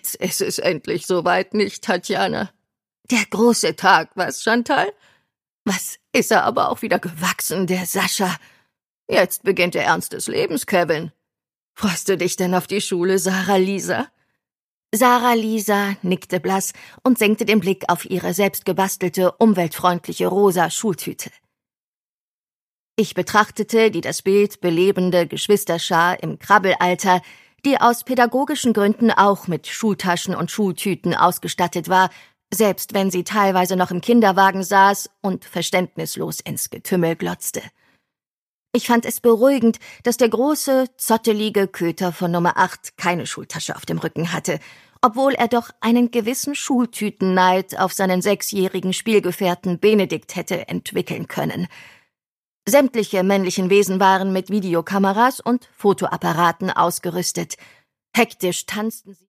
Jetzt ist es endlich soweit, nicht, Tatjana? Der große Tag, was, Chantal? Was ist er aber auch wieder gewachsen, der Sascha? Jetzt beginnt der Ernst des Lebens, Kevin. Freust du dich denn auf die Schule, Sarah Lisa? Sarah Lisa nickte blass und senkte den Blick auf ihre selbstgebastelte, umweltfreundliche rosa Schultüte. Ich betrachtete die das Bild belebende Geschwisterschar im Krabbelalter, die aus pädagogischen Gründen auch mit Schultaschen und Schultüten ausgestattet war, selbst wenn sie teilweise noch im Kinderwagen saß und verständnislos ins Getümmel glotzte. Ich fand es beruhigend, dass der große, zottelige Köter von Nummer 8 keine Schultasche auf dem Rücken hatte, obwohl er doch einen gewissen Schultütenneid auf seinen 6-jährigen Spielgefährten Benedikt hätte entwickeln können. Sämtliche männlichen Wesen waren mit Videokameras und Fotoapparaten ausgerüstet. Hektisch tanzten sie